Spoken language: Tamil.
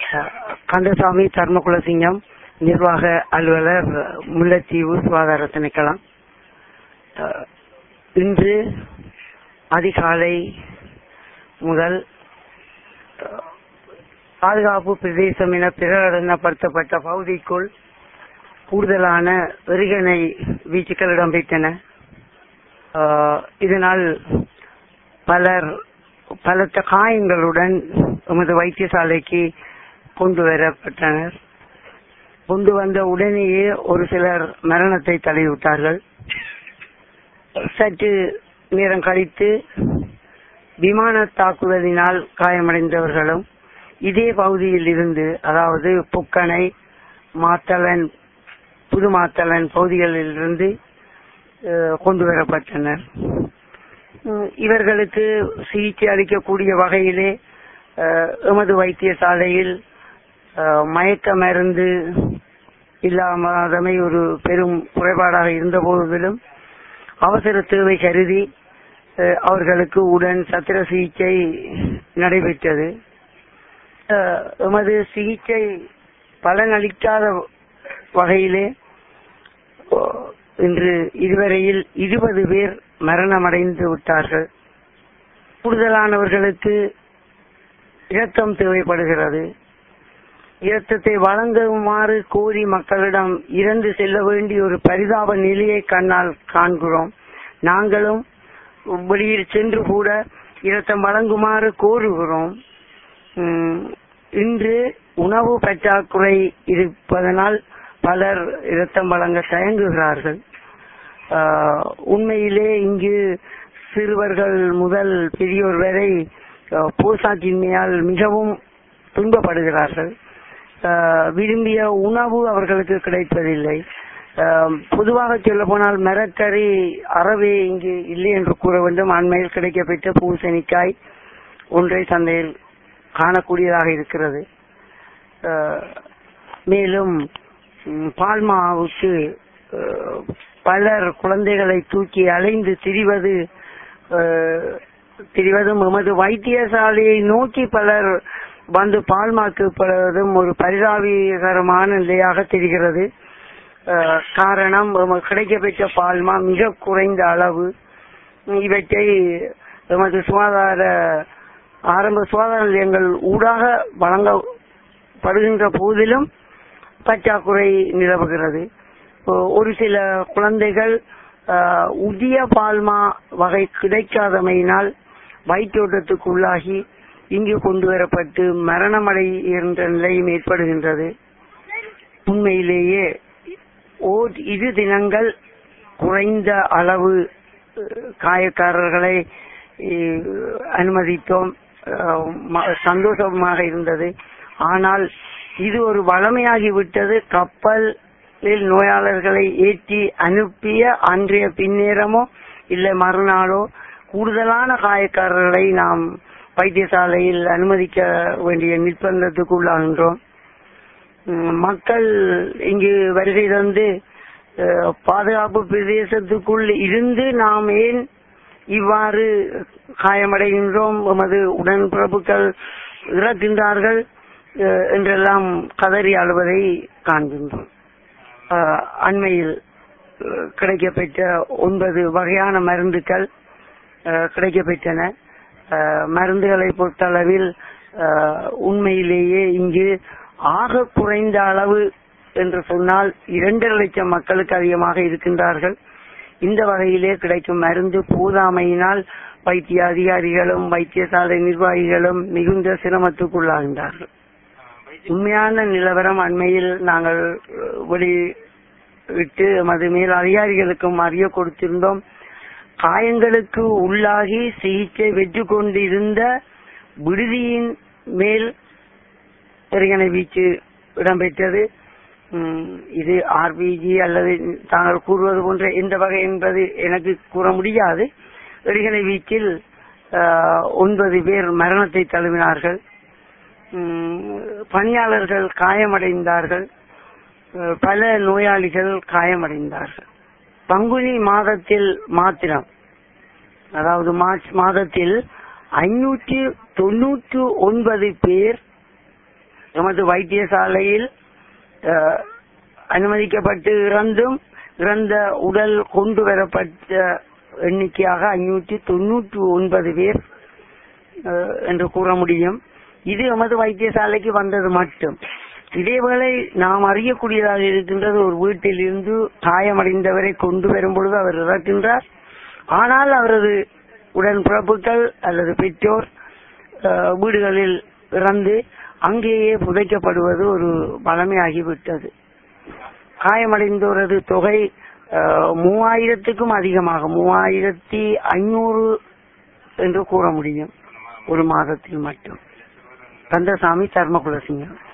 கந்தசாமி தர்மகுலசிங்கம், நிர்வாக அலுவலர், முல்லைத்தீவு சுகாதார திணைக்களம். இன்று அதிகாலை முதல் பாதுகாப்பு பிரதேசம் என பிரகடனப்படுத்தப்பட்ட பகுதிக்குள் கூடுதலான எறிகணை வீச்சுக்கள் இடம்பெற்றன. இதனால் பலர் பலத்த காயங்களுடன் எமது வைத்தியசாலைக்கு கொண்டு வரப்பட்டனர். கொண்டு வந்த உடனேயே ஒரு சிலர் மரணத்தை தழுவிவிட்டார்கள். சற்று நேரம் கழித்து விமான தாக்குதலினால் காயமடைந்தவர்களும் இதே பகுதியில் இருந்து, அதாவது புக்கனை, மாத்தளன், புது மாத்தளன் பகுதிகளில் இருந்து கொண்டு வரப்பட்டனர். இவர்களுக்கு சிகிச்சை அளிக்கக்கூடிய வகையிலே எமது வைத்தியசாலையில் மயக்க மருந்து இல்லாமதமை ஒரு பெரும் குறைபாடாக இருந்த போதிலும் அவசர தேவை கருதி அவர்களுக்கு உடன் சத்திர சிகிச்சை நடைபெற்றது. எமது சிகிச்சை பலனளிக்காத வகையிலே இன்று இதுவரையில் 20 பேர் மரணமடைந்து விட்டார்கள். கூடுதலானவர்களுக்கு இரத்தம் தேவைப்படுகிறது. இரத்தத்தை வழங்குமாறு கோரி மக்களிடம் இறந்து செல்ல வேண்டிய ஒரு பரிதாப நிலையை கண்ணால் காண்கிறோம். நாங்களும் வெளியில் சென்று கூட இரத்தம் வழங்குமாறு கோருகிறோம். இன்று உணவு பற்றாக்குறை இருப்பதனால் பலர் இரத்தம் வழங்க தயங்குகிறார்கள். உண்மையிலே இங்கு சிறுவர்கள் முதல் பெரியோர் வரை போசாக்கின்மையால் மிகவும் துன்பப்படுகிறார்கள். விரும்பிய உணவு அவர்களுக்கு கிடைப்பதில்லை. பொதுவாக சொல்ல போனால் மரக்கறி அறவே இங்கு இல்லை என்று கூற வேண்டும். அண்மையில் கிடைக்கப்பெற்ற பூசணிக்காய் ஒன்றை சந்தையில் காணக்கூடியதாக இருக்கிறது. மேலும் பால்மாவுக்கு பலர் குழந்தைகளை தூக்கி அலைந்து திரிவதும் எமது வைத்தியசாலையை நோக்கி பலர் வந்து பால்மாக்குவதும் ஒரு பரிதாபகரமான நிலையாக தெரிகிறது. காரணம், கிடைக்கப்பெற்ற பால்மா மிக குறைந்த அளவு. இவற்றை எமது ஆரம்ப சுகாதார நிலையங்கள் ஊடாக வழங்கப்படுகின்ற போதிலும் பற்றாக்குறை நிலவுகிறது. ஒரு சில குழந்தைகள் உதிய பால்மா வகை கிடைக்காதமையினால் வயிற்றோட்டத்துக்கு உள்ளாகி இங்கு கொண்டு வரப்பட்டு மரணமடைகின்ற நிலையும் ஏற்படுகின்றது. உண்மையிலேயே 2 தினங்கள் குறைந்த அளவு காயக்காரர்களை அனுமதித்தோம். சந்தோஷமாக இருந்தது. ஆனால் இது ஒரு வளமையாகிவிட்டது. கப்பலில் நோயாளர்களை ஏற்றி அனுப்பிய அன்றைய பின்னேரமோ இல்லை மறுநாளோ கூடுதலான காயக்காரர்களை நாம் வைத்தியசாலையில் அனுமதிக்க வேண்டிய நிர்பந்தத்துக்கு உள்ளாகின்றோம். மக்கள் இங்கு வருகை தந்து பாதுகாப்பு பிரதேசத்துக்குள் இருந்து நாம் ஏன் இவ்வாறு காயமடைகின்றோம், எமது உடன்பிறப்புகள் இறக்கின்றார்கள் என்றெல்லாம் கதறி அழுவதை காண்கின்றோம். அண்மையில் கிடைக்கப்பெற்ற 9 வகையான மருந்துகள் கிடைக்கப்பெற்றன. மருந்துகளை பொறுத்தளவில் உண்மையிலேயே இங்கு ஆக குறைந்த அளவு என்று சொன்னால் 2.5 லட்சம் மக்களுக்கு அதிகமாக இருக்கின்றார்கள். இந்த வகையிலே கிடைக்கும் மருந்து போதாமையினால் வைத்திய அதிகாரிகளும் வைத்தியசாலை நிர்வாகிகளும் மிகுந்த சிரமத்துக்குள்ளாகின்றார்கள். உண்மையான நிலவரம் அண்மையில் நாங்கள் வெளியிட்டு எமது மேல் அதிகாரிகளுக்கும் அறிய கொடுத்திருந்தோம். காயங்களுக்கு உள்ளாகி சிகிச்சை பெற்று கொண்டிருந்த விடுதியின் மேல் எறிகணை வீச்சு இடம்பெற்றது. இது ஆர்பிஜி அல்லது தாங்கள் கூறுவது போன்ற எந்த வகை என்பது எனக்கு கூற முடியாது. எறிகணை வீச்சில் 9 பேர் மரணத்தை தழுவினார்கள். பணியாளர்கள் காயமடைந்தார்கள். பல நோயாளிகள் காயமடைந்தார்கள். பங்குனி மாதத்தில் மாத்திரம், அதாவது மார்ச் மாதத்தில் 599 பேர் எமது வைத்தியசாலையில் அனுமதிக்கப்பட்டு இறந்த உடல் கொண்டு வரப்பட்ட எண்ணிக்கையாக 599 பேர் என்று கூற முடியும். இது எமது வைத்தியசாலைக்கு வந்தது மட்டும். இதேவேளை நாம் அறியக்கூடியதாக இருக்கின்றது, ஒரு வீட்டில் இருந்து காயமடைந்தவரை கொண்டு வரும் பொழுது அவர் இறக்கின்றார். ஆனால் அவரது உடன்பிறப்புகள் அல்லது பெற்றோர் வீடுகளில் இறந்து அங்கேயே புதைக்கப்படுவது ஒரு பழமையாகிவிட்டது. காயமடைந்தோரது தொகை 3000க்கும் அதிகமாக 3500 என்று கூற முடியும் ஒரு மாதத்தில் மட்டும். கந்தசாமி, தர்மகுலசிங்கம்.